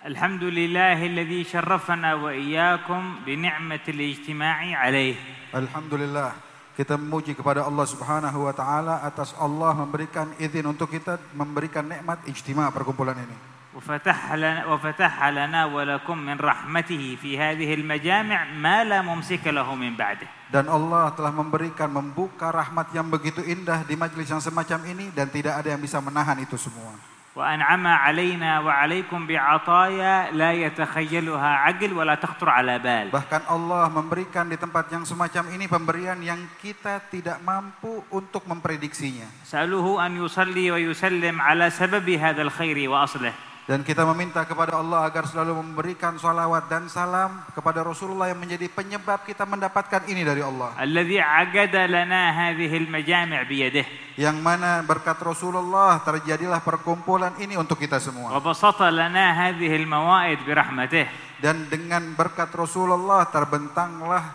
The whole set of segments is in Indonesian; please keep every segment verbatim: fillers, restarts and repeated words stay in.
Alhamdulillahilladzi syarrafana wa iyyakum bi ni'matil ijtima'i 'alaihi. Alhamdulillah, kita memuji kepada Allah Subhanahu wa taala atas Allah memberikan izin untuk kita memberikan nikmat ijtima' perkumpulan ini. Wa fataha lana wa fataha lana wa lakum min rahmatihi fi hadhihi al-majami' ma la mumsika lahu min ba'dihi. Dan Allah telah memberikan membuka rahmat yang begitu indah di majelis yang semacam ini dan tidak ada yang bisa menahan itu semua. وأنعم علينا وعليكم بعطايا لا يتخيلها عقل ولا تخطر على بال. Bahkan Allah memberikan di tempat yang semacam ini pemberian yang kita tidak mampu untuk memprediksinya. سألوه أن يصلي ويسلم على سبب هذا الخير وأصله. Dan kita meminta kepada Allah agar selalu memberikan salawat dan salam kepada Rasulullah yang menjadi penyebab kita mendapatkan ini dari Allah. الذي عقد لنا هذه المجامع بيده. Yang mana berkat Rasulullah terjadilah perkumpulan ini untuk kita semua. وبسط لنا هذه الموائد برحمته. Dan dengan berkat Rasulullah terbentanglah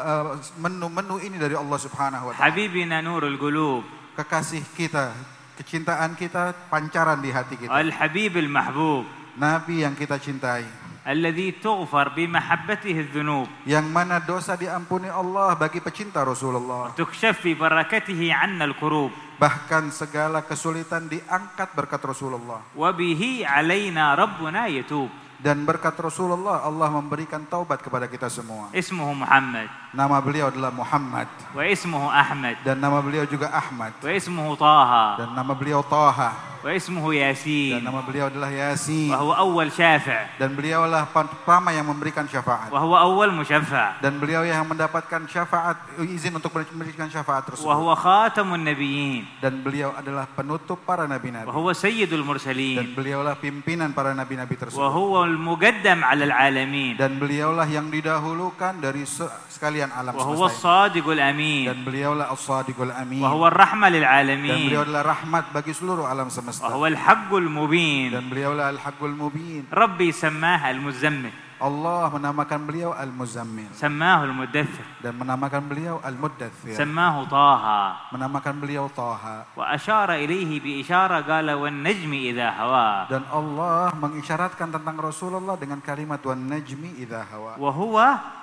menu-menu ini dari Allah Subhanahu wa taala. حبيبنا نور القلوب. Kekasih kita, kecintaan kita pancaran di hati kita. الحبيب المحبوب. Nabi yang kita cintai. الذي تغفر بمحبته الذنوب. Yang mana dosa diampuni Allah bagi pecinta Rasulullah. تكشف ببركته عنا الكروب. Bahkan segala kesulitan diangkat berkat Rasulullah. وبه علينا ربنا يتوب. Dan berkat Rasulullah Allah memberikan taubat kepada kita semua. اسمه محمد. Nama beliau adalah Muhammad. واسمه أحمد. Dan nama beliau juga Ahmad. واسمه طه. Dan nama beliau Taha. واسمه Dan ياسين. nama beliau adalah Yasin. وهو أول شافع. Dan beliaulah pertama yang memberikan syafaat. وهو أول مشفع. Dan beliau yang mendapatkan syafaat, izin untuk memberikan syafaat tersebut. وهو خاتم النبيين. Dan beliau adalah penutup para nabi-nabi. وهو سيد Dan المرسلين. beliaulah pimpinan para nabi-nabi tersebut. وهو المقدم على العالمين. Dan beliaulah yang didahulukan dari sekalian alam وهو semesta ini. الصادق الأمين. Dan beliaulah as-sadiqul amin. وهو الرحمة Dan للعالمين. beliau adalah rahmat bagi seluruh alam semesta. وهو الحق المبين. Dan beliaulah al-haqqul mubin. ربي سماه المزمل. Allah menamakan beliau al-muzammil. سماه المدثر. Dan menamakan beliau al-muddathir. سماه طه. Menamakan beliau Taha. وأشار إليه بإشارة قال والنجم إذا هوى. Dan Allah mengisyaratkan tentang Rasulullah dengan kalimat wan najmi idza hawa. وهو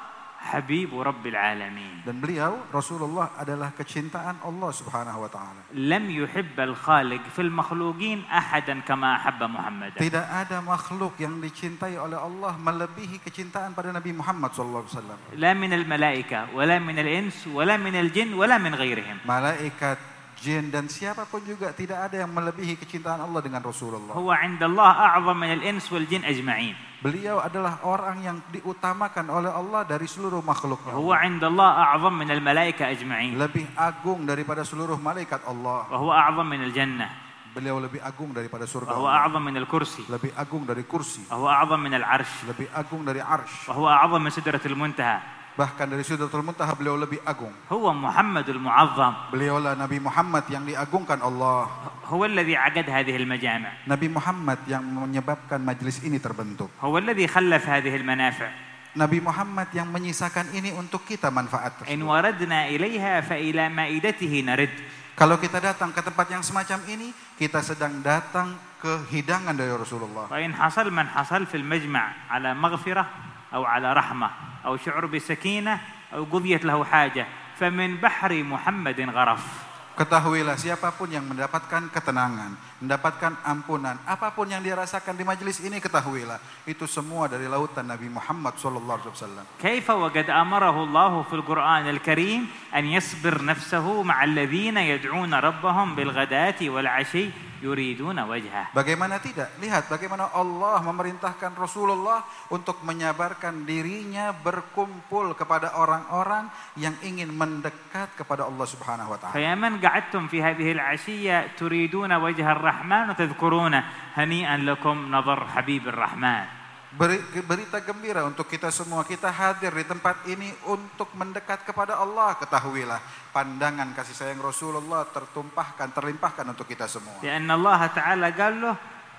حبيب رب العالمين. Dan beliau Rasulullah adalah kecintaan Allah Subhanahu wa taala. لم يحب الخالق في المخلوقين أحدا كما أحب محمد. Tidak ada makhluk yang dicintai oleh Allah melebihi kecintaan pada Nabi Muhammad sallallahu alaihi wasallam. لا من الملائكة ولا من الإنس ولا من الجن ولا من غيرهم. Malaikat, jin dan siapapun juga tidak ada yang melebihi kecintaan Allah dengan Rasulullah. هو عند الله أعظم من الإنس والجن أجمعين. Beliau adalah orang yang diutamakan oleh Allah dari seluruh makhluknya. وهو عند الله أعظم من الملائكة أجمعين. Lebih agung daripada seluruh malaikat Allah. وهو أعظم من الجنة. Beliau lebih agung daripada surga وهو Allah. أعظم من الكرسي. Lebih agung dari kursi. وهو أعظم من العرش. Lebih agung dari arsy. وهو أعظم من سدرة المنتهى. Bahkan dari Sidratul Muntaha beliau lebih agung. هو محمد المعظم. Beliaulah Nabi Muhammad yang diagungkan Allah. هو الذي عقد هذه المجامع. Nabi Muhammad yang menyebabkan majlis ini terbentuk. هو الذي خلف هذه المنافع. Nabi Muhammad yang menyisakan ini untuk kita manfaat إن tersebut. وردنا إليها فإلى مائدته نرد. Kalau kita datang ke tempat yang semacam ini, kita sedang datang ke hidangan dari Rasulullah. وإن حصل من حصل في المجمع على مغفرة أو على رحمة أو شعور بسكينة أو قضيت له حاجة فمن بحر محمد غرف. Ketahuilah siapapun yang mendapatkan ketenangan, mendapatkan ampunan, apapun yang dia rasakan di majelis ini, ketahuilah itu semua dari lautan Nabi Muhammad sallallahu alaihi wasallam. كيف وقد أمره الله في القرآن الكريم أن يصبر نفسه مع الذين يدعون ربهم بالغداة والعشي yuriduna wajhah. Bagaimana tidak? Lihat bagaimana Allah memerintahkan Rasulullah untuk menyabarkan dirinya berkumpul kepada orang-orang yang ingin mendekat kepada Allah Subhanahu wa taala. فيا من قعدتم في هذه العشية تريدون وجه الرحمن وتذكرون هنيئا لكم نظر حبيب الرحمن. Berita gembira untuk kita semua, kita hadir di tempat ini untuk mendekat kepada Allah. Ketahuilah pandangan kasih sayang Rasulullah tertumpahkan, terlimpahkan untuk kita semua. لأن الله تعالى قال له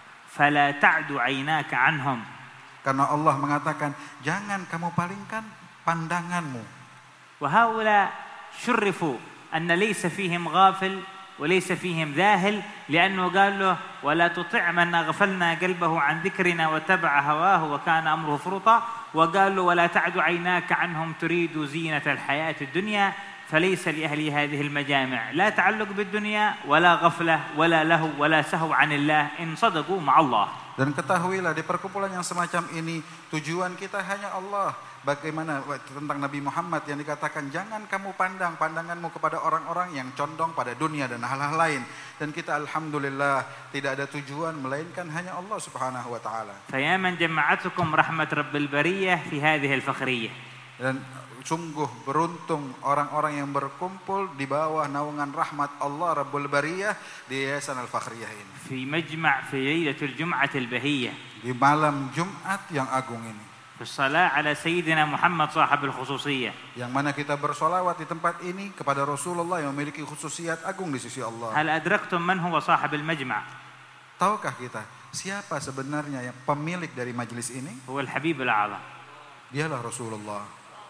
فلا تعد عيناك عنهم. Karena Allah mengatakan jangan kamu palingkan pandanganmu. وهؤلاء شرفوا أن ليس فيهم غافل وليس فيهم ذاهل لأنه قال له ولا تطع من أغفلنا قلبه عن ذكرنا واتبع هواه وكان أمره فرطا، وقال له ولا تعد عيناك عنهم تريد زينة الحياة الدنيا، فليس لأهل هذه المجامع لا تعلق بالدنيا ولا غفلة ولا لهو ولا سهو عن الله إن صدقوا مع الله. Dan ketahuilah di perkumpulan yang semacam ini tujuan kita hanya Allah. Bagaimana tentang Nabi Muhammad yang dikatakan jangan kamu pandang pandanganmu kepada orang-orang yang condong pada dunia dan hal-hal lain. Dan kita alhamdulillah tidak ada tujuan melainkan hanya Allah Subhanahu wa taala. فيا من جمعتكم رحمة رب البرية في هذه الفخرية. Dan sungguh beruntung orang-orang yang berkumpul di bawah naungan rahmat Allah Rabbul Bariyah di Yayasan Al-Fakhriyah ini. في مجمع في ليلة الجمعة البهية. Di malam Jumat yang agung ini. في الصلاة على سيدنا محمد صاحب الخصوصية. Yang mana kita bersolawat di tempat ini kepada Rasulullah yang memiliki khususiat agung di sisi Allah. هل أدركتم من هو صاحب المجمع؟ Tahukah kita siapa sebenarnya yang pemilik dari majelis ini? هو الحبيب الأعظم. Dialah Rasulullah.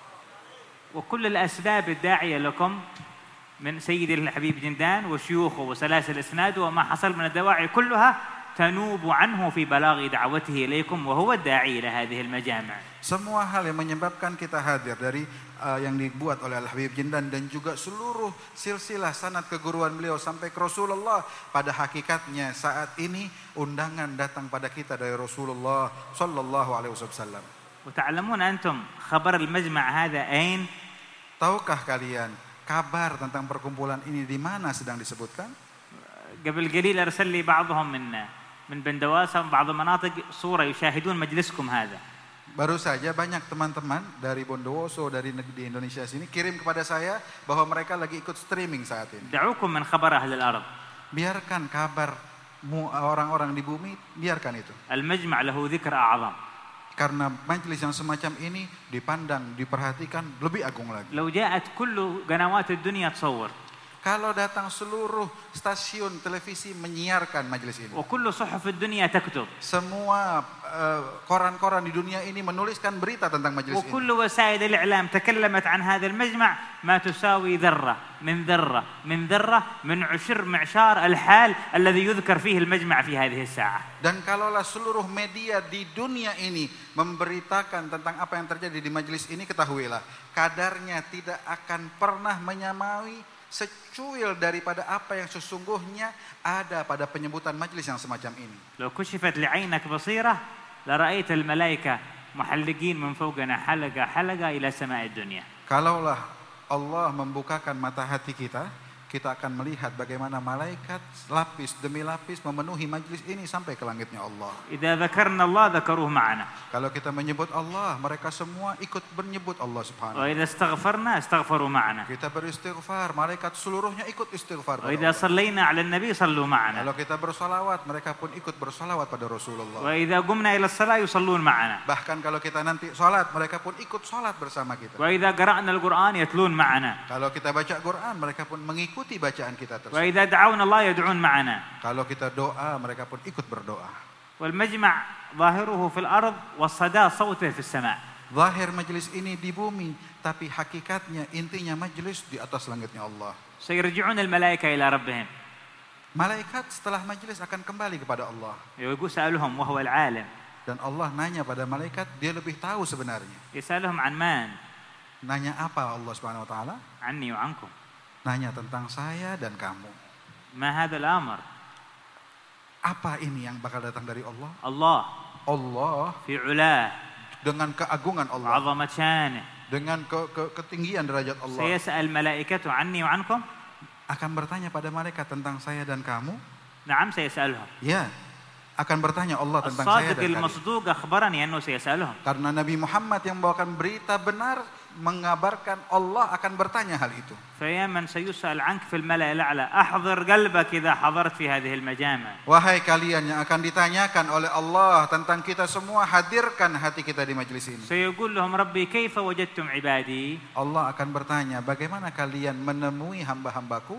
وكل الأسباب الداعية لكم من سيد الحبيب جندان وشيوخه وسلاسل إسناده وما حصل من الدواعي كلها تنوب عنه في بلاغ دعوته إليكم وهو الداعي إلى هذه المجامع. Semua hal yang menyebabkan kita hadir dari uh, yang dibuat oleh Al-Habib Jindan dan juga seluruh silsilah sanad keguruan beliau sampai ke Rasulullah, pada hakikatnya saat ini undangan datang pada kita dari Rasulullah sallallahu alaihi wasallam. وتعلمون أنتم خبر المجمع هذا أين؟ Tahukah kalian kabar tentang perkumpulan ini di mana sedang disebutkan? قبل قليل أرسل لي بعضهم من من بندواسة وبعض المناطق صورة يشاهدون مجلسكم هذا. Baru saja banyak teman-teman dari Bondowoso dari di Indonesia sini kirim kepada saya bahwa mereka lagi ikut streaming saat ini. دعوكم من خبر أهل الأرض. Biarkan kabar orang-orang di bumi, biarkan itu. المجمع له ذكر أعظم. Karena majelis yang semacam ini dipandang, diperhatikan lebih agung lagi. لو جاءت كل قنوات الدنيا تصور. Kalau datang seluruh stasiun televisi menyiarkan majelis ini. وكل صحف الدنيا تكتب. Semua uh, koran-koran di dunia ini menuliskan berita tentang majelis ini. وكل وسائل الإعلام تكلمت عن هذا المجمع ما تساوي ذرة من ذرة من ذرة من عشر معشار الحال الذي يذكر فيه المجمع في هذه الساعة. Dan kalaulah seluruh media di dunia ini memberitakan tentang apa yang terjadi di majelis ini, ketahuilah kadarnya tidak akan pernah menyamai secuil daripada apa yang sesungguhnya ada pada penyebutan majelis yang semacam ini. لو كشفت لعينك بصيرة لرأيت الملائكة محلقين من فوقنا حلقة حلقة إلى سماء الدنيا. Kalaulah Allah membukakan mata hati kita, kita akan melihat bagaimana malaikat lapis demi lapis memenuhi majelis ini sampai ke langitnya Allah. إذا ذكرنا الله ذكروه معنا. Kalau kita menyebut Allah, mereka semua ikut menyebut Allah Subhanahu. وإذا استغفرنا استغفروا معنا. Kita beristighfar, malaikat seluruhnya ikut istighfar. وإذا صلينا على النبي صلوا معنا. Kalau kita bersolawat, mereka pun ikut bersolawat pada Rasulullah. وإذا قمنا إلى الصلاة يصلون معنا. Bahkan kalau kita nanti sholat, mereka pun ikut sholat bersama kita. وإذا قرأنا القرآن يتلون معنا. Kalau kita baca Quran, mereka pun mengikuti bacaan kita tersebut. وإذا دعونا الله يدعون معنا. Kalau kita doa, mereka pun ikut berdoa. والمجمع ظاهره في الأرض والصدى صوته في السماء. Zahir majelis ini di bumi, tapi hakikatnya intinya majelis di atas langitnya Allah. سيرجعون الملائكة إلى ربهم. Malaikat setelah majelis akan kembali kepada Allah. يقول سألهم وهو العالم. Dan Allah nanya pada malaikat, dia lebih tahu sebenarnya. يسألهم عن من؟ Nanya apa Allah Subhanahu wa taala? عني وعنكم. Nanya tentang saya dan kamu. ما هذا الأمر؟ Apa ini yang bakal datang dari Allah? الله Allah في علاه dengan keagungan Allah, وعظمة شانه dengan ke, ke, ketinggian derajat Allah, سيسأل ملائكته عني وعنكم. akan bertanya pada malaikat tentang saya dan kamu. نعم سيسألهم. Ya, akan bertanya Allah tentang saya الصادق dan kalian. المصدوق أخبرني أنه سيسألهم. Karena Nabi Muhammad yang membawakan berita benar mengabarkan Allah akan bertanya hal itu. فيا من سيسأل عنك في الملأ الأعلى أحضر قلبك إذا حضرت في هذه المجامع. Wahai kalian yang akan ditanyakan oleh Allah tentang kita semua, hadirkan hati kita di majelis ini. سيقول لهم ربي كيف وجدتم عبادي؟ Allah akan bertanya, bagaimana kalian menemui hamba-hambaku?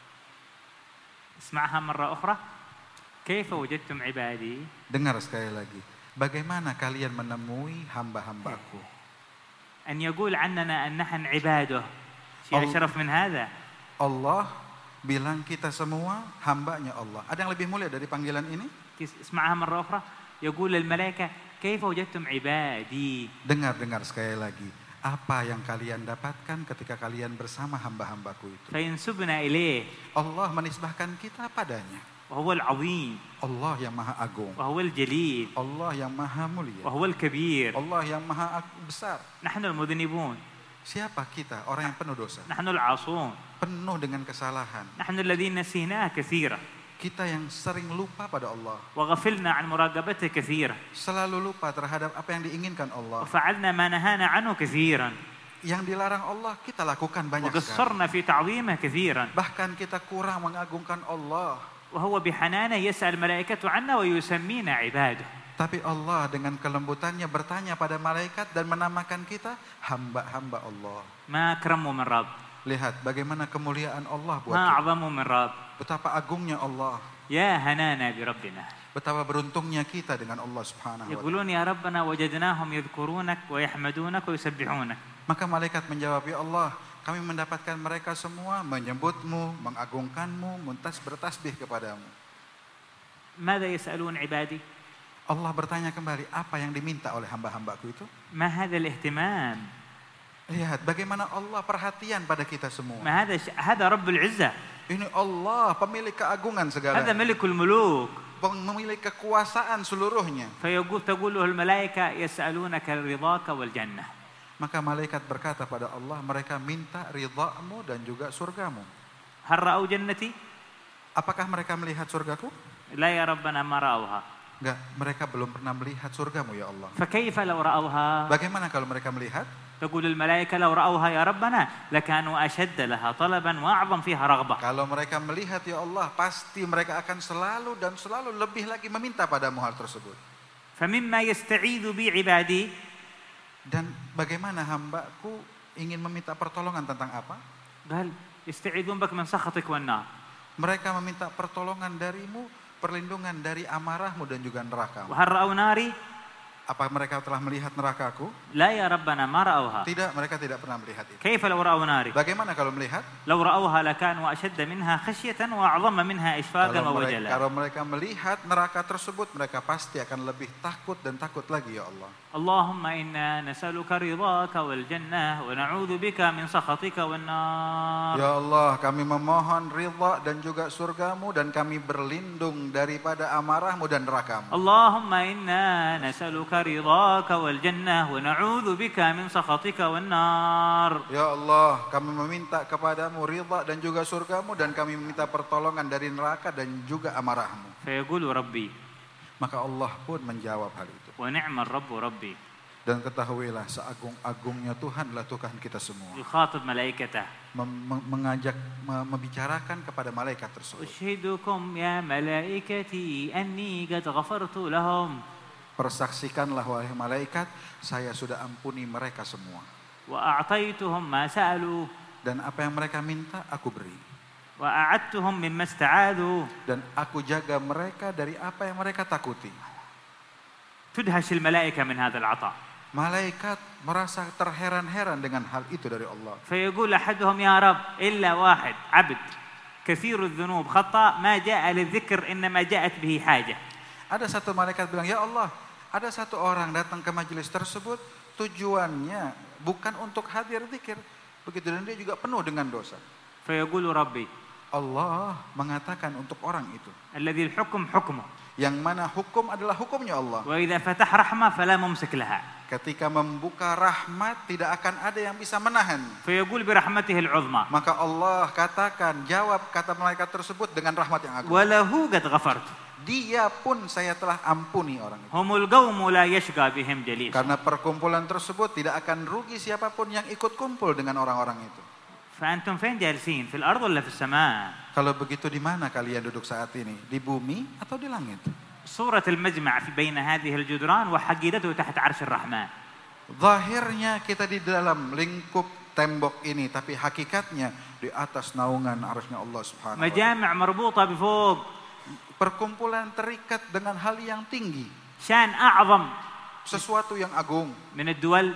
اسمعها مرة أخرى. كيف وجدتم عبادي؟ Dengar sekali lagi. Bagaimana kalian menemui hamba-hambaku? أن يقول عننا أن نحن عباده. شيء الله. أشرف من هذا. Allah bilang kita semua hambanya Allah. Ada yang lebih mulia dari panggilan ini? اسمعها مرة أخرى يقول الملائكة كيف وجدتم عبادي. Dengar-dengar sekali lagi. Apa yang kalian dapatkan ketika kalian bersama hamba-hambaku itu? فينسبنا إليه. Allah menisbahkan kita padanya. وهو العظيم. Allah yang maha agung. وهو الجليل. Allah yang maha mulia. وهو الكبير. Allah yang maha besar. نحن المذنبون. Siapa kita? Orang yang penuh dosa. نحن العاصون. Penuh dengan kesalahan. نحن الذين نسيناه كثيرا. Kita yang sering lupa pada Allah. وغفلنا عن مراقبته كثيرا. Selalu lupa terhadap apa yang diinginkan Allah. وفعلنا ما نهانا عنه كثيرا. Yang dilarang Allah kita lakukan banyak sekali. وقصرنا في تعظيمه كثيرا. Bahkan kita kurang mengagungkan Allah. وهو بحنانه يسأل الملائكة عنا ويسمينا عباده. Tapi Allah dengan kelembutannya bertanya pada malaikat dan menamakan kita hamba-hamba Allah. ما أكرمه من رب. Lihat bagaimana kemuliaan Allah buat ما kita. أعظمه من رب. Betapa agungnya Allah. يا هنانا بربنا. Betapa beruntungnya kita dengan Allah Subhanahu wa taala. يقولون يا ربنا وجدناهم يذكرونك ويحمدونك ويسبحونك. Maka malaikat menjawab, ya Allah, kami mendapatkan mereka semua menyebutmu, mengagungkanmu, muntas bertasbih kepadamu. ماذا يسألون عبادي؟ Allah bertanya kembali, apa yang diminta oleh hamba-hambaku itu? ما هذا الاهتمام؟ Lihat bagaimana Allah perhatian pada kita semua. ما هذا ش... هذا رب العزة. Ini Allah pemilik keagungan هذا segala. ملك الملوك. Memiliki kekuasaan seluruhnya. فيقول تقول له الملائكة يسألونك رضاك والجنة. Maka malaikat berkata pada Allah, mereka minta ridhamu dan juga surgamu. هل رأوا جنتي؟ Apakah mereka melihat surgaku? لا يا ربنا ما رأوها. Enggak, mereka belum pernah melihat surgamu ya Allah. فكيف لو رأوها؟ Bagaimana kalau mereka melihat? تقول الملائكة لو رأوها يا ربنا لكانوا أشد لها طلبا وأعظم فيها رغبة. Kalau mereka melihat ya Allah, pasti mereka akan selalu dan selalu lebih lagi meminta padamu hal tersebut. فمما يستعيذ بي عبادي. Dan bagaimana hambaku ingin meminta pertolongan tentang apa? قال يستعيذون بك من سخطك والنار. Mereka meminta pertolongan darimu, perlindungan dari amarahmu dan juga neraka. وهل رأوا ناري؟ Apa mereka telah melihat nerakaku? لا يا ربنا ما رأوها. Tidak, mereka tidak pernah melihat itu. كيف لو رأوا ناري؟ Bagaimana kalau melihat? لو رأوها لكانوا أشد منها خشية وأعظم منها إشفاقا Kalau mereka, ووجلا. kalau mereka melihat neraka tersebut, mereka pasti akan lebih takut dan takut lagi ya Allah. اللهم إنا نسألك رضاك والجنة ونعوذ بك من سخطك والنار. Ya Allah, kami memohon ridha dan juga surgamu dan kami berlindung daripada amarahmu dan nerakamu. اللهم إنا نسألك رضاك والجنة ونعوذ بك من سخطك والنار. Ya Allah, kami meminta kepadamu ridha dan juga surgamu dan kami meminta pertolongan dari neraka dan juga amarahmu. فيقول ربي. Maka Allah pun menjawab hal itu. ونعم الرب ربي. Dan ketahuilah seagung-agungnya Tuhanlah Tuhan kita semua. يخاطب ملائكته. Mem- mengajak, mem- membicarakan kepada malaikat tersebut. أشهدكم يا ملائكتي أني قد غفرت لهم. Persaksikanlah wahai malaikat, saya sudah ampuni mereka semua. وأعطيتهم ما سألوا. Dan apa yang mereka minta, aku beri. وأعدتهم مما استعاذوا. Dan aku jaga mereka dari apa yang mereka takuti. تدهش الملائكة من هذا العطاء. Malaikat merasa terheran-heran dengan hal itu dari Allah. فيقول أحدهم يا رب إلا واحد عبد كثير الذنوب خطأ ما جاء للذكر إنما جاءت به حاجة. Ada satu malaikat bilang, ya Allah, ada satu orang datang ke majelis tersebut, tujuannya bukan untuk hadir zikir. Begitu, dan dia juga penuh dengan dosa. فيقول ربي. Allah mengatakan untuk orang itu. الذي الحكم حكمه. Yang mana hukum adalah hukumnya Allah. وإذا فتح رحمة فلا ممسك لها. Ketika membuka rahmat, tidak akan ada yang bisa menahan. فيقول برحمته العظمى. Maka Allah katakan, jawab kata malaikat tersebut dengan rahmat yang agung. وله قد غفرت. Dia pun saya telah ampuni orang itu. هم القوم لا يشقى بهم جليس. Karena perkumpulan tersebut tidak akan rugi siapapun yang ikut kumpul dengan orang-orang itu. فأنتم فين جالسين؟ في الأرض ولا في السماء؟ Kalau begitu di mana kalian duduk saat ini? Di bumi atau di langit? صورة المجمع في بين هذه الجدران وحقيقته تحت عرش الرحمن. Zahirnya kita di dalam lingkup tembok ini, tapi hakikatnya di atas naungan arsy-Nya Allah Subhanahu wa taala. مجامع مربوطة بفوق. Perkumpulan terikat dengan hal yang tinggi, شان أعظم sesuatu yang agung. من الدول.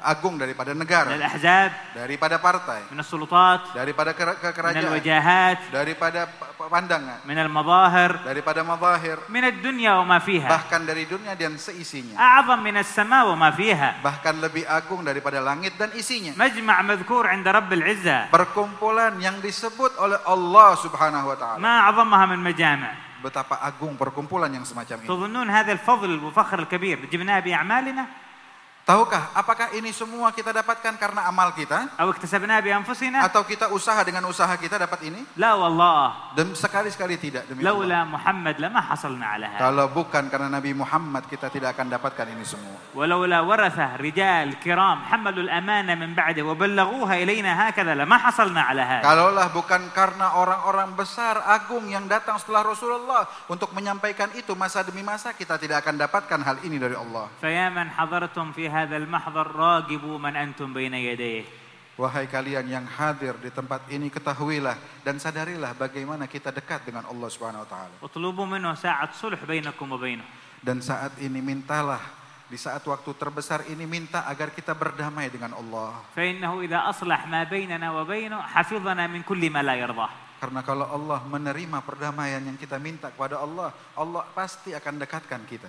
agung daripada من negara, الأحزاب daripada partai, من السلطات daripada ke- ke- من kerajaan, الوجاهات daripada p- pandangan, من المظاهر daripada mazahir, من الدنيا وما فيها bahkan dari dunia dan seisinya, أعظم من السماء وما فيها bahkan lebih agung daripada langit dan isinya. مجمع مذكور عند رب العزة Perkumpulan yang disebut oleh Allah Subhanahu wa taala. ما أعظمها من مجامع. Betapa agung perkumpulan yang semacam ini. تظنون هذا الفضل والفخر الكبير جبناه بأعمالنا Tahukah apakah ini semua kita dapatkan karena amal kita أو اكتسبناه بأنفسنا؟ atau kita usaha dengan usaha kita dapat ini? لا والله Dan sekali-sekali tidak demi Allah. لولا محمد لما حصلنا على هذا Kalau bukan karena Nabi Muhammad kita tidak akan dapatkan ini semua. ولولا ورثة رجال كرام حملوا الأمانة من بعده وبلغوها إلينا هكذا لما حصلنا على هذا. Kalaulah bukan karena orang-orang besar agung yang datang setelah Rasulullah untuk menyampaikan itu masa demi masa, kita tidak akan dapatkan hal ini dari Allah. فيا من حضرتم في هذا المحضر راقبوا من أنتم بين يديه. Wahai kalian yang hadir di tempat ini, ketahuilah dan sadarilah bagaimana kita dekat dengan Allah Subhanahu wa taala. اطلبوا منه ساعة صلح بينكم وبينه. Dan saat ini mintalah, di saat waktu terbesar ini minta agar kita berdamai dengan Allah. فإنه إذا أصلح ما بيننا وبينه حفظنا من كل ما لا يرضاه. Karena kalau Allah menerima perdamaian yang kita minta kepada Allah, Allah pasti akan dekatkan kita.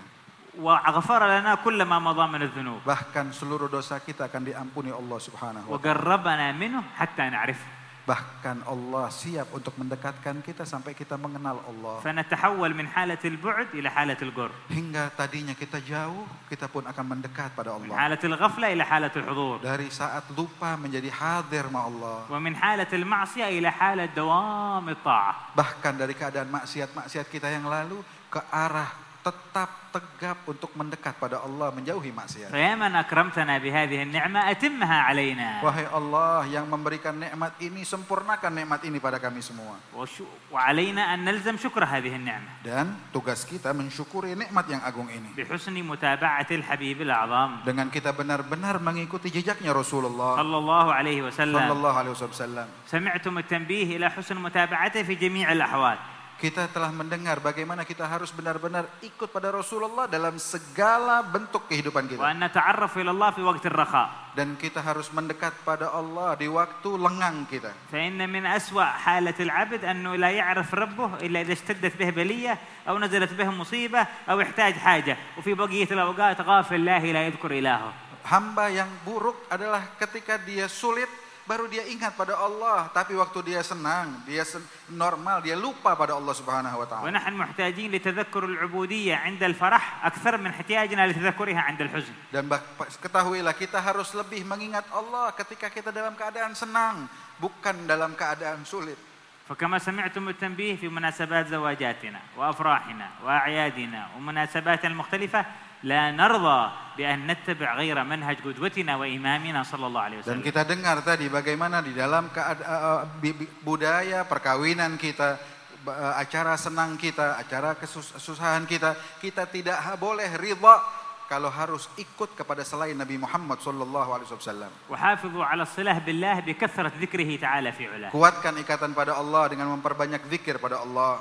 وغفر لنا كل ما مضى من الذنوب. Bahkan seluruh dosa kita akan diampuni Allah Subhanahu wa taala. وقربنا منه حتى نعرفه. Bahkan Allah siap untuk mendekatkan kita sampai kita mengenal Allah. فنتحول من حالة البعد إلى حالة القرب. Hingga tadinya kita jauh, kita pun akan mendekat pada من Allah. حالة الغفلة إلى حالة الحضور. Dari saat lupa menjadi hadir ma Allah. ومن حالة المعصية إلى حالة دوام الطاعة. Bahkan dari keadaan maksiat-maksiat kita yang lalu ke arah tetap tegap untuk mendekat pada Allah, menjauhi maksiat. فيا من أكرمتنا بهذه النعمة أتمها علينا. Wahai Allah yang memberikan nikmat ini, sempurnakan nikmat ini pada kami semua. وشو- وعلينا أن نلزم شكر هذه النعمة Dan tugas kita mensyukuri nikmat yang agung ini. بحسن متابعة الحبيب الأعظم Dengan kita benar-benar mengikuti jejaknya Rasulullah صلى الله عليه وسلم. sallallahu alaihi wasallam. سمعتم التنبيه إلى حسن متابعته في جميع الأحوال. Kita telah mendengar bagaimana kita harus benar-benar ikut pada Rasulullah dalam segala bentuk kehidupan kita. وأن نتعرف إلى الله في وقت الرخاء. Dan kita harus mendekat pada Allah di waktu lengang kita. فإن من أسوأ حالة العبد أنه لا يعرف ربه إلا إذا اشتدت به بلية أو نزلت به مصيبة أو يحتاج حاجة وفي بقية الأوقات غافل الله لا يذكر إلهه. Hamba yang buruk adalah ketika dia sulit baru dia ingat pada Allah, tapi waktu dia senang, dia sen- normal, dia lupa pada Allah Subhanahu wa taala. ونحن محتاجين لتذكر العبودية عند الفرح أكثر من احتياجنا لتذكرها عند الحزن. Dan bak- ketahuilah kita harus lebih mengingat Allah ketika kita dalam keadaan senang, bukan dalam keadaan sulit. فكما سمعتم التنبيه في مناسبات زواجاتنا وأفراحنا وأعيادنا ومناسباتنا المختلفة لا نرضى بأن نتبع غير منهج قدوتنا وإمامنا صلى الله عليه Dan وسلم. kita dengar tadi bagaimana di dalam keadaan budaya perkawinan kita, ba- acara senang kita, acara kesusahan kita, kita tidak ha- boleh ridha kalau harus ikut kepada selain Nabi Muhammad sallallahu alaihi wasallam. وحافظوا على الصلة بالله بكثرة ذكره تعالى في علاه. Kuatkan ikatan pada Allah dengan memperbanyak zikir pada Allah.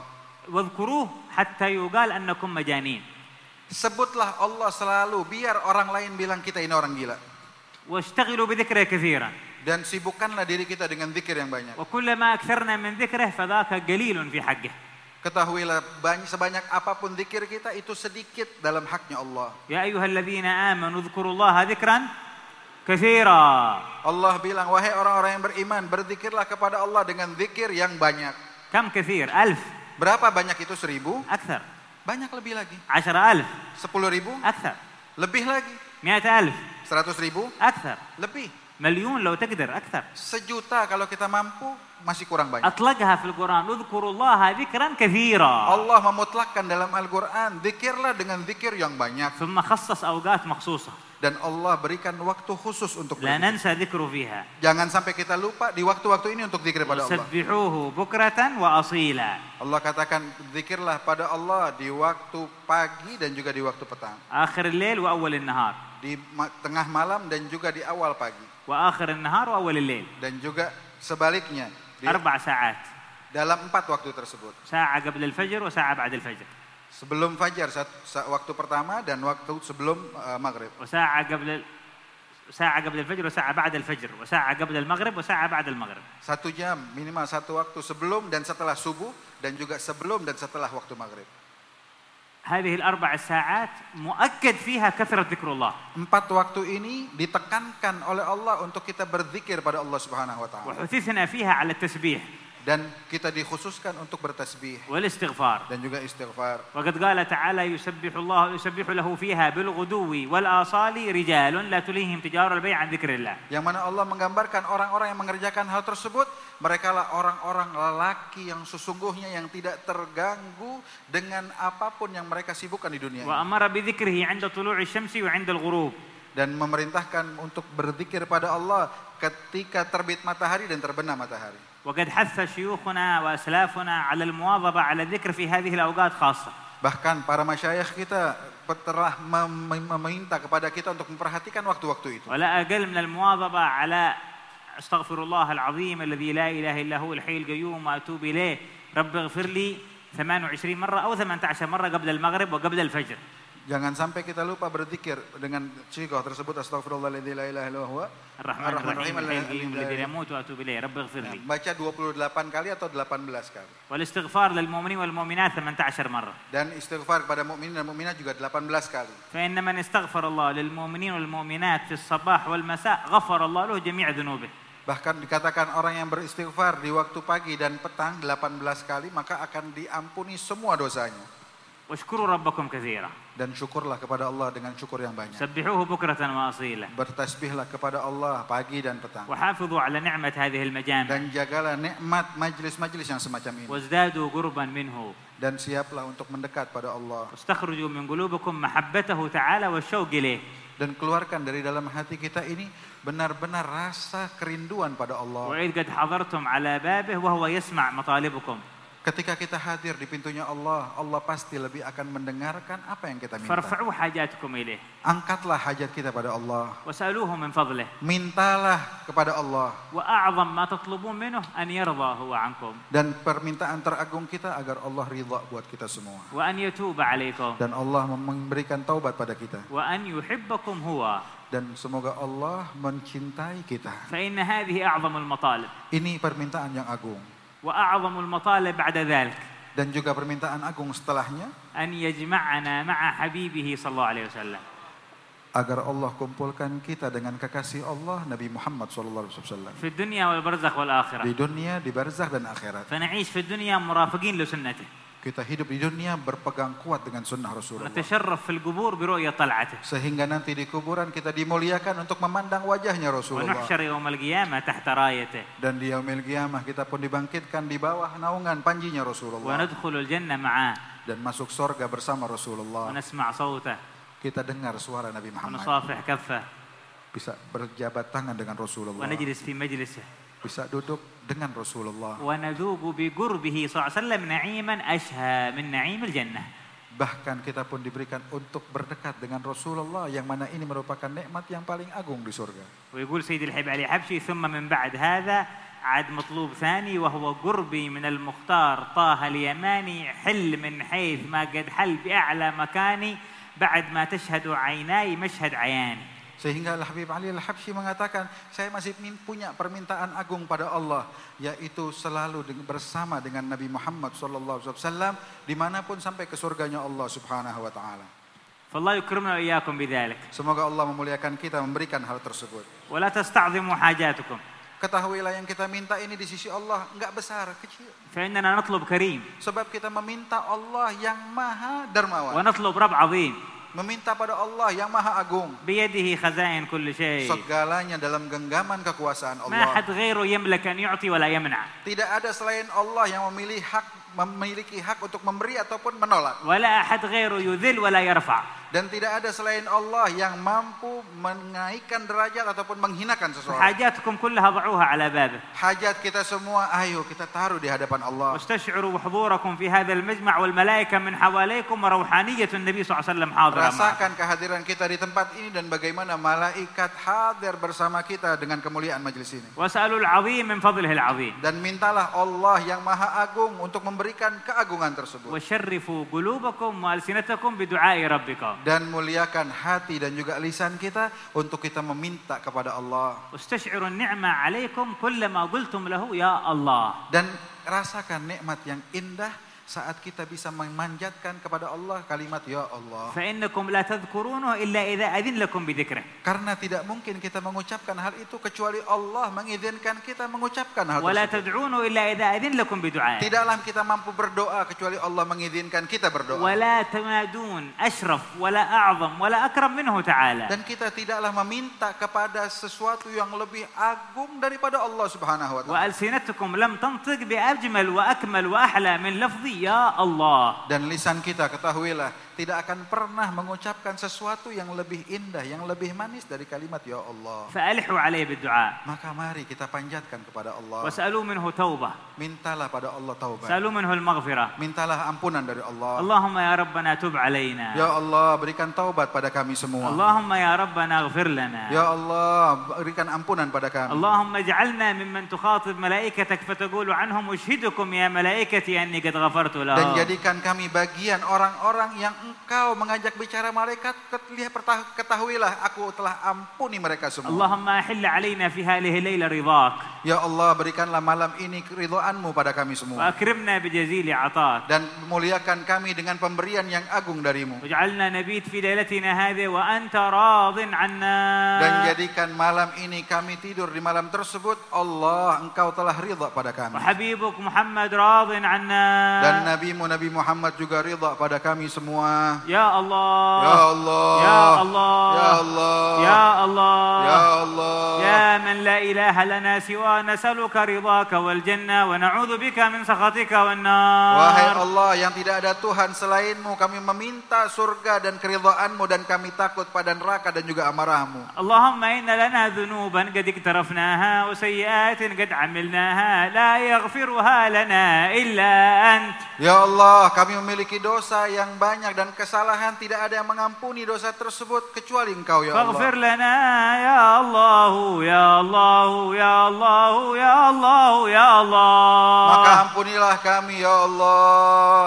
واذكروه حتى يقال أنكم مجانين. Sebutlah Allah selalu biar orang lain bilang kita ini orang gila. واشتغلوا بذكره كثيرا. Dan sibukkanlah diri kita dengan zikir yang banyak. وكلما أكثرنا من ذكره فذاك قليل في حقه. Ketahuilah banyak, sebanyak apapun zikir kita itu sedikit dalam haknya Allah. يا أيها الذين آمنوا اذكروا الله ذكرا كثيرا. Allah bilang, wahai orang-orang yang beriman, berzikirlah kepada Allah dengan zikir yang banyak. كم كثير؟ ألف. Berapa banyak itu? Seribu? أكثر. Banyak lebih lagi. عشرة ألف. Sepuluh ribu? أكثر. Lebih lagi. مئة ألف. Seratus ribu? أكثر. Lebih. مليون لو تقدر أكثر. Sejuta kalau kita mampu, masih kurang banyak. أطلقها في القرآن اذكروا الله ذكرا كثيرا. Allah memutlakkan dalam Al-Quran, zikirlah dengan zikir yang banyak. ثم خصص أوقات مخصوصة Dan Allah berikan waktu khusus untuk لا berzikir. ننسى ذكر فيها. Jangan sampai kita lupa di waktu-waktu ini untuk zikir pada Allah. سبحوه بكرة وأصيلا. Allah katakan zikirlah pada Allah di waktu pagi dan juga di waktu petang. آخر الليل وأول النهار. Di ma- tengah malam dan juga di awal pagi. وآخر النهار وأول الليل. Dan juga sebaliknya. Di, أربع ساعات. dalam empat waktu tersebut. ساعة قبل الفجر وساعة بعد الفجر. Sebelum fajar, saat, saat waktu pertama dan waktu sebelum uh, maghrib. وساعة قبل ال... ساعة قبل الفجر وساعة بعد الفجر وساعة قبل المغرب وساعة بعد المغرب. Satu jam minimal satu waktu sebelum dan setelah subuh dan juga sebelum dan setelah waktu maghrib. هذه الأربع ساعات مؤكد فيها كثرة ذكر الله. Empat waktu ini ditekankan oleh Allah untuk kita berzikir pada Allah Subhanahu wa taala. وحثثنا فيها على التسبيح. Dan kita dikhususkan untuk bertasbih والاستغفار. dan juga istighfar. وقد قال تعالى يسبح الله يسبح له فيها بالغدو والآصال رجال لا تلهيهم تجارة البيع عن ذكر الله. Yang mana Allah menggambarkan orang-orang yang mengerjakan hal tersebut, mereka lah orang-orang lelaki yang sesungguhnya yang tidak terganggu dengan apapun yang mereka sibukkan di dunia. وأمر بذكره عند طلوع الشمس وعند الغروب. Dan memerintahkan untuk berzikir pada Allah ketika terbit matahari dan terbenam matahari. وقد حث شيوخنا وأسلافنا على المواظبة على الذكر في هذه الأوقات خاصة. Bahkan para masyayikh kita telah meminta kepada kita untuk memperhatikan waktu-waktu itu. ولا أقل من المواظبة على أستغفر الله العظيم الذي لا إله إلا هو الحي القيوم وأتوب إليه رب اغفر لي ثمانية وعشرين مرة أو ثمانية عشر مرة قبل المغرب وقبل الفجر. Jangan sampai kita lupa berzikir dengan sighah tersebut astagfirullahaladzim la ilaha illa huwa ar-rahmanir-rahim alladzi la yamutu wa atubu ilayhi rabbi ighfir li. Baca dua puluh delapan kali atau delapan belas kali. Wal istighfar lil mu'minin wal mu'minat ثمانية عشر مرة. Dan istighfar kepada mukminin dan mukminat juga delapan belas kali. Fa inna man istaghfara Allah lil mu'minin wal mu'minat fi as-sabah wal masa' ghafara Allah lahu jami' dhunubihi. Bahkan dikatakan orang yang beristighfar di waktu pagi dan petang delapan belas kali maka akan diampuni semua dosanya. Washkuru rabbakum katsira. Dan syukurlah kepada Allah dengan syukur yang banyak. Sabbihuhu bukratan wa asila. Bertasbihlah kepada Allah pagi dan petang. Wa hafidhu ala ni'mat hadhihi al-majami'. Dan jagalah nikmat majlis-majlis yang semacam ini. Wazdadu qurban minhu. Dan siaplah untuk mendekat pada Allah. Wastakhruju min qulubikum mahabbatahu ta'ala wa syauq ilayh. Dan keluarkan dari dalam hati kita ini benar-benar rasa kerinduan pada Allah. Wa idh qad hadartum ala babihi wa huwa yasma' matalibukum. Ketika kita hadir di pintunya Allah, Allah pasti lebih akan mendengarkan apa yang kita minta. Farfa'u hajatukum ilaih. Angkatlah hajat kita pada Allah. Was'aluhu min fadlih. Mintalah kepada Allah. Wa a'zam ma tatlubun minhu an yarda huwa 'ankum. Dan permintaan teragung kita agar Allah ridha buat kita semua. Wa an yatuba 'alaikum. Dan Allah memberikan taubat pada kita. Wa an yuhibbakum huwa. Dan semoga Allah mencintai kita. Fa inna hadhihi a'zamul matalib. Ini permintaan yang agung. وأعظم المطالب بعد ذلك. Dan juga permintaan agung setelahnya. أن يجمعنا مع حبيبه صلى الله عليه وسلم. Agar Allah kumpulkan kita dengan kekasih Allah Nabi Muhammad sallallahu alaihi wasallam. في الدنيا والبرزخ والآخرة. Di dunia, di barzakh dan akhirat. فنعيش في الدنيا مرافقين لسنته. Kita hidup di dunia berpegang kuat dengan sunnah Rasulullah. ونتشرف في القبور برؤية طلعته. Sehingga nanti di kuburan kita dimuliakan untuk memandang wajahnya Rasulullah. ونحشر يوم القيامة تحت رايته. Dan di yaumil qiyamah kita pun dibangkitkan di bawah naungan panjinya Rasulullah. وندخل الجنة معاه. Dan masuk surga bersama Rasulullah. ونسمع صوته. Kita dengar suara Nabi Muhammad. ونصافح كفه. Bisa berjabat tangan dengan Rasulullah. ونجلس في مجلسه. Bisa duduk dengan Rasulullah. وندوب بقربه صلى الله عليه وسلم نعيما أشهى من نعيم الجنة. Bahkan kita pun diberikan untuk berdekat dengan Rasulullah yang mana ini merupakan nikmat yang paling agung di surga. ويقول سيد الحبيب علي حبشي ثم من بعد هذا عاد مطلوب ثاني وهو قربي من المختار طه اليماني حل من حيث ما قد حل بأعلى مكاني بعد ما تشهد عيناي مشهد عياني. Sehingga Habib Ali Al-Habsyi mengatakan, saya masih punya permintaan agung pada Allah, yaitu selalu bersama dengan Nabi Muhammad sallallahu alaihi wasallam dimanapun sampai ke surganya Allah Subhanahu wa taala. فالله يكرمنا وإياكم بذلك. Semoga Allah memuliakan kita memberikan hal tersebut. ولا تستعظموا حاجاتكم. Ketahuilah yang kita minta ini di sisi Allah enggak besar, kecil. فإننا نطلب كريم. Sebab kita meminta Allah yang maha dermawan. ونطلب رب عظيم. Meminta pada Allah yang maha agung. بيده خزائن كل شيء. Segalanya dalam genggaman kekuasaan Allah. ما حد غيره يملك أن يعطي ولا يمنع. Tidak ada selain Allah yang memiliki hak memiliki hak untuk memberi ataupun menolak. ولا أحد غيره يذل ولا يرفع. Dan tidak ada selain Allah yang mampu menaikkan derajat ataupun menghinakan seseorang. حاجاتكم كلها ضعوها على بابه. Hajat kita semua, ayo kita taruh di hadapan Allah. واستشعروا بحضوركم في هذا المجمع والملائكة من حواليكم وروحانية النبي صلى الله عليه وسلم حاضرة معكم. Rasakan kehadiran kita di tempat ini dan bagaimana malaikat hadir bersama kita dengan kemuliaan majelis ini. واسألوا العظيم من فضله العظيم. Dan mintalah Allah yang maha agung untuk memberi memberikan keagungan tersebut. وشرفوا قلوبكم وألسنتكم بدعاء ربكم. Dan muliakan hati dan juga lisan kita untuk kita meminta kepada Allah. واستشعروا النعمة عليكم كلما قلتم له يا الله. Dan rasakan nikmat yang indah saat kita bisa memanjatkan kepada Allah kalimat ya Allah. فإنكم لا تذكرونه إلا إذا أذن لكم بذكره. Karena tidak mungkin kita mengucapkan hal itu kecuali Allah mengizinkan kita mengucapkan hal ولا tersebut. تدعونه إلا إذا أذن لكم بدعائه. Tidaklah kita mampu berdoa kecuali Allah mengizinkan kita berdoa. ولا تمادون أشرف ولا أعظم ولا أكرم منه تعالى. Dan kita tidaklah meminta kepada sesuatu yang lebih agung daripada Allah Subhanahu wa taala. وألسنتكم لم تنطق بأجمل وأكمل وأحلى من لفظ يا الله. Dan lisan kita ketahuilah tidak akan pernah mengucapkan sesuatu yang lebih indah, yang lebih manis dari kalimat ya Allah. فألحوا عليه بالدعاء. Maka mari kita panjatkan kepada Allah. واسألوا منه توبة. Mintalah pada Allah taubat. سألوا منه المغفرة. Mintalah ampunan dari Allah. اللهم يا ربنا تب علينا. Ya Allah, berikan taubat pada kami semua. اللهم يا ربنا اغفر لنا. Ya Allah, berikan ampunan pada kami. اللهم اجعلنا ممن تخاطب ملائكتك فتقول عنهم أشهدكم يا ملائكتي أني قد غفرت لهم. Dan jadikan kami bagian orang-orang yang Engkau mengajak bicara malaikat, ketahuilah aku telah ampuni mereka semua. اللهم أحل علينا في هذه الليلة رضاك. Ya Allah, berikanlah malam ini keridhaan-Mu pada kami semua. وأكرمنا بجزيل عطاك. Dan muliakan kami dengan pemberian yang agung dari-Mu. واجعلنا نبيت في ليلتنا هذه وأنت راض عنا. Dan jadikan malam ini kami tidur di malam tersebut, Allah, Engkau telah ridha pada kami. وحبيبك محمد راض عنا. Dan Nabi-Mu Nabi Muhammad juga ridha pada kami semua. يا الله. Ya Allah. يا الله. Ya Allah. يا الله. Ya Allah. يا من لا إله لنا سوى نسألك رضاك والجنة ونعوذ بك من سخطك والنار. Wahai Allah yang tidak ada Tuhan selain-Mu, kami meminta surga dan keridhaan-Mu dan kami takut pada neraka dan juga amarah-Mu. اللهم إن لنا ذنوبا قد اقترفناها وسيئات قد عملناها لا يغفرها لنا إلا أنت. Ya Allah, kami memiliki dosa yang banyak dan kesalahan, tidak ada yang mengampuni dosa tersebut kecuali Engkau ya Allah. فاغفر لنا يا الله يا الله يا الله يا الله يا الله. Maka ampunilah kami ya Allah.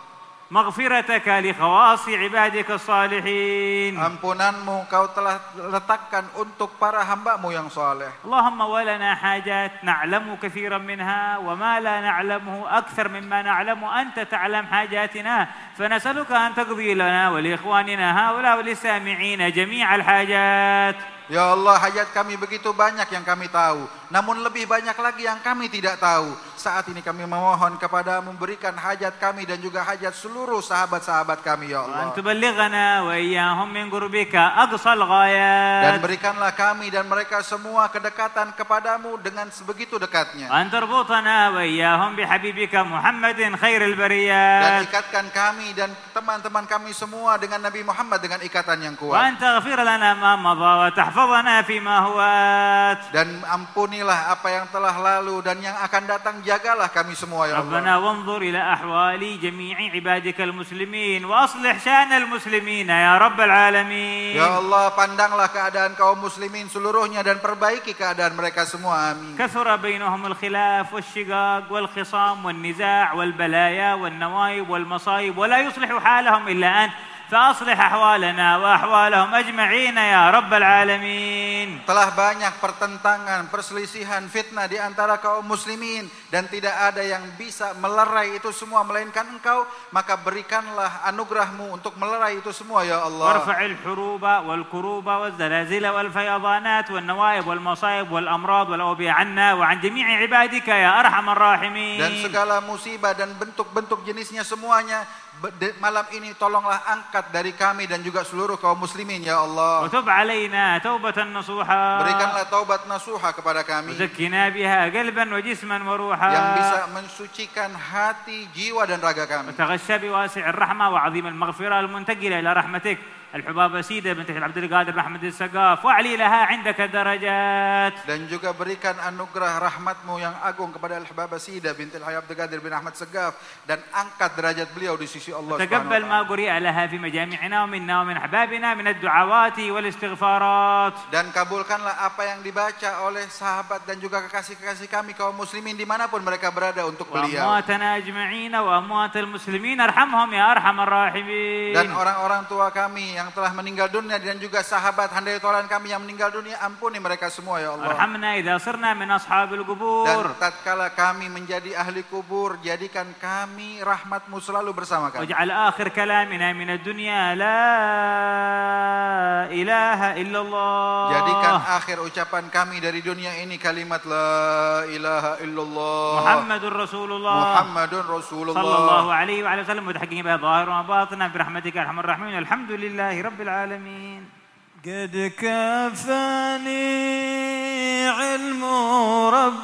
مغفرتك لخواص عبادك الصالحين. Ampunan-Mu Kau telah letakkan untuk para hamba-Mu yang saleh. اللهم ولنا حاجات نعلم كثيرا منها وما لا نعلمه أكثر مما نعلم أنت تعلم حاجاتنا فنسألك أن تقضي لنا ولإخواننا هؤلاء وللسامعين جميع الحاجات. Ya Allah, hajat kami begitu banyak yang kami tahu, namun lebih banyak lagi yang kami tidak tahu. Saat ini kami memohon kepada-Mu, memberikan hajat kami dan juga hajat seluruh sahabat-sahabat kami ya Allah. وأن تبلغنا وإياهم من قربك أقصى الغايات. Dan berikanlah kami dan mereka semua kedekatan kepada-Mu dengan sebegitu dekatnya. وأن تربطنا وإياهم بحبيبك محمد خير Dan البريات. ikatkan kami dan teman-teman kami semua dengan Nabi Muhammad dengan ikatan yang kuat. وأن تغفر لنا ما مضى وتحفظنا فيما هو آت. Dan ampunilah apa yang telah lalu dan yang akan datang, jagalah kami semua ya ربنا Allah. وانظر إلى أحوال جميع عبادك المسلمين وأصلح شأن المسلمين يا رب العالمين. Ya Allah, pandanglah keadaan kaum muslimin seluruhnya dan perbaiki keadaan mereka semua. Amin. كثر بينهم الخلاف والشقاق والخصام والنزاع والبلايا والنوايب والمصايب ولا يصلح حالهم إلا أنت فأصلح أحوالنا وأحوالهم أجمعين يا رب العالمين. Telah banyak pertentangan, perselisihan, fitnah di antara kaum muslimin dan tidak ada yang bisa melerai itu semua melainkan Engkau, maka berikanlah anugerah-Mu untuk melerai itu semua ya Allah. وارفع الحروب والكروب والزلازل والفيضانات والنوائب والمصائب والأمراض والأوبئة عنا وعن جميع عبادك يا أرحم الراحمين. Dan segala musibah dan bentuk-bentuk jenisnya semuanya malam ini tolonglah angkat dari kami dan juga seluruh kaum muslimin ya Allah. وتب علينا توبة نصوحا. Berikanlah taubat nasuha kepada kami وزكنا بها قلبا وجسما وروحا. yang bisa mensucikan hati, jiwa dan raga kami. وتغشى بواسع الرحمة وعظيم المغفرة المنتقلة إلى رحمتك الحبابة سيدة بنت عبد القادر بن أحمد السقاف وأعلي لها عندك درجات. Dan juga berikan anugerah rahmatmu yang agung kepada Al-Hababah Sida binti Abdul Qadir bin Ahmad Segaf dan angkat derajat beliau di sisi Allah Subhanahu wa تقبل ما قرئ لها في مجامعنا ومنا ومن أحبابنا من الدعوات والاستغفارات. Dan kabulkanlah apa yang dibaca oleh sahabat dan juga kekasih-kekasih kami kaum muslimin dimanapun mereka berada untuk beliau. وأمواتنا أجمعين وأموات المسلمين ارحمهم يا أرحم الراحمين. Dan orang-orang tua kami yang telah meninggal dunia dan juga sahabat handai tolan kami yang meninggal dunia, ampuni mereka semua ya Allah. ارحمنا إذا صرنا من أصحاب Dan القبور. tatkala kami menjadi ahli kubur, jadikan kami rahmatmu selalu bersama kami. واجعل آخر كلامنا من الدنيا لا إله إلا الله. Jadikan akhir ucapan kami dari dunia ini kalimat la ilaha illallah محمد رسول الله Muhammadun Rasulullah صلى الله عليه وعلى وسلم متحققين بها ظاهرا وباطنا برحمتك يا أرحم الراحمين. الحمد لله رب العالمين. قد كفاني علم رب